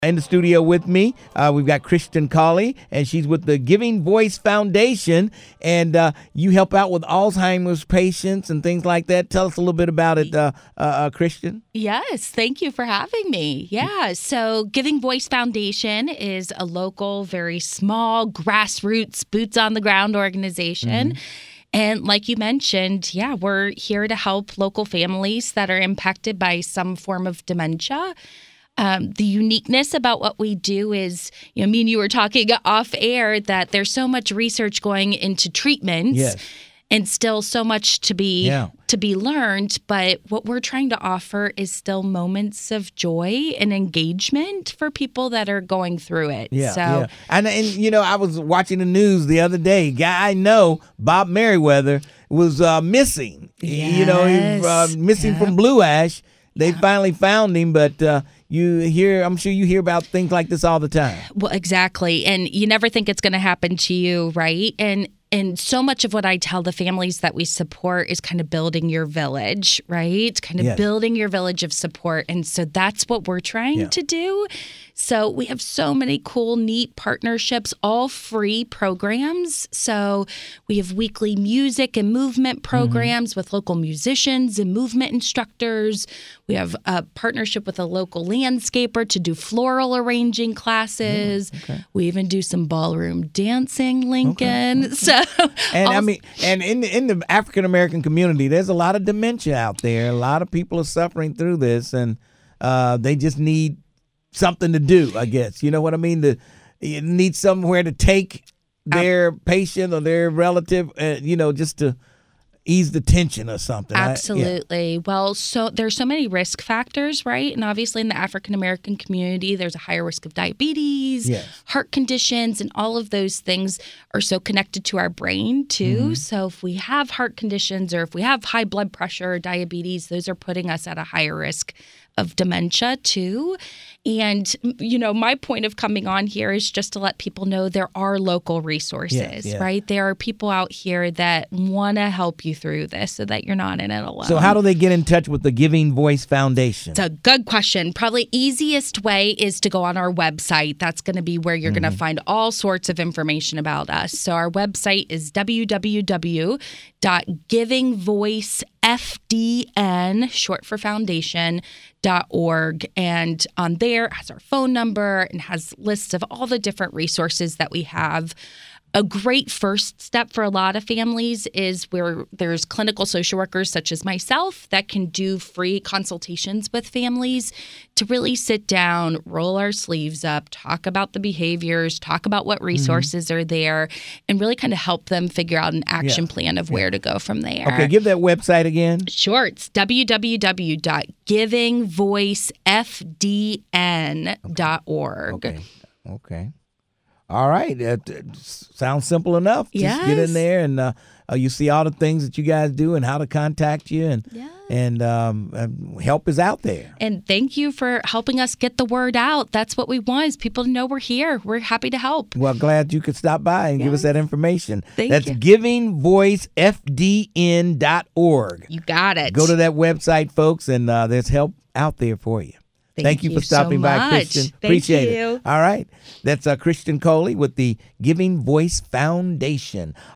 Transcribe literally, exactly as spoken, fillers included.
In the studio with me, uh, we've got Kristen Cawley, and she's with the Giving Voice Foundation, and uh, you help out with Alzheimer's patients and things like that. Tell us a little bit about it, uh, uh, uh, Kristen. Yes, thank you for having me. Yeah, so Giving Voice Foundation is a local, very small, grassroots, boots-on-the-ground organization. Mm-hmm. And like you mentioned, yeah, we're here to help local families that are impacted by some form of dementia. Um, the uniqueness about what we do is, you know, me and you were talking off air that there's so much research going into treatments yes. and still so much to be yeah. to be learned. But what we're trying to offer is still moments of joy and engagement for people that are going through it. Yeah, so, yeah. And, and, you know, I was watching the news the other day. Guy I know, Bob Merriweather, was uh, missing. Yes. You know, he was uh, missing yep. from Blue Ash. They yep. finally found him, but uh, you hear, I'm sure you hear about things like this all the time. Well, exactly. And you never think it's going to happen to you, right? And And so much of what I tell the families that we support is kind of building your village, right? Kind of yes. building your village of support. And so that's what we're trying yeah. to do. So we have so many cool, neat partnerships, all free programs. So we have weekly music and movement programs mm-hmm. with local musicians and movement instructors. We have a partnership with a local landscaper to do floral arranging classes. Mm, okay. We even do some ballroom dancing, Lincoln. Okay. So, and also, I mean, and in the, in the African American community, there's a lot of dementia out there. A lot of people are suffering through this, and uh, they just need something to do, I guess. You know what I mean? The, you need somewhere to take their patient or their relative, uh, you know, just to ease the tension or something. Absolutely. I, yeah. Well, so there's so many risk factors, right? And obviously in the African American community, there's a higher risk of diabetes, yes. heart conditions, and all of those things are so connected to our brain too. Mm-hmm. So if we have heart conditions or if we have high blood pressure or diabetes, those are putting us at a higher risk of dementia too. And, you know, my point of coming on here is just to let people know there are local resources, yes, yes. right? There are people out here that want to help you through this so that you're not in it alone. So how do they get in touch with the Giving Voice Foundation? It's a good question. Probably easiest way is to go on our website. That's going to be where you're mm-hmm. going to find all sorts of information about us. So our website is w w w dot giving voice f d n, short for foundation, dot org. And on there it has our phone number and has lists of all the different resources that we have. A great first step for a lot of families is where there's clinical social workers such as myself that can do free consultations with families to really sit down, roll our sleeves up, talk about the behaviors, talk about what resources mm-hmm. are there, and really kind of help them figure out an action yeah. plan of where yeah. to go from there. Okay, give that website again. Sure, it's w w w dot giving voice f d n dot org. Okay, okay. All right. That uh, sounds simple enough. Yes. Just get in there and uh, uh, you see all the things that you guys do and how to contact you. And yes. and um, uh, help is out there. And thank you for helping us get the word out. That's what we want, is people to know we're here. We're happy to help. Well, glad you could stop by and yes. give us that information. Thank That's you. giving voice f d n dot org. You got it. Go to that website, folks, and uh, there's help out there for you. Thank, Thank you, you for stopping so by, much. Kristen. Thank Appreciate you. it. All right. That's uh, Kristen Cawley with the Giving Voice Foundation.